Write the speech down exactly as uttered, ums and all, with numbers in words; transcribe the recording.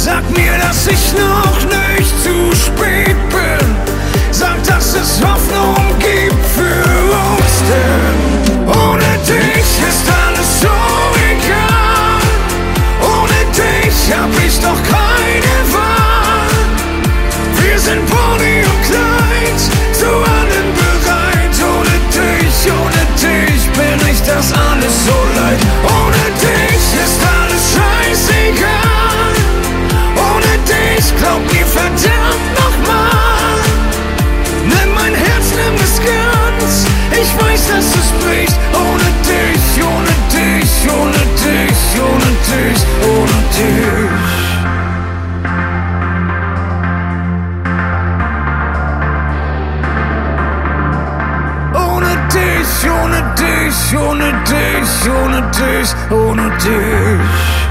Sag mir, dass ich noch nicht zu spät bin. Sag, dass es Hoffnung gibt für uns, denn ohne dich ist alles so egal. Ohne dich hab ich doch keine Wahl. Wir sind Bonnie und Clyde, zu allem bereit. Ohne dich, ohne dich bin ich das alles so leid. Ohne dich ist alles scheißegal. Ohne dich, glaub mir verdammt nochmal. Nimm mein Herz, nimm es ganz. Ich weiß, dass es bricht. Ohne dich, ohne dich, ohne dich, ohne dich, ohne dich. Ohne dich, ohne dich, ohne dich, ohne dich, ohne dich.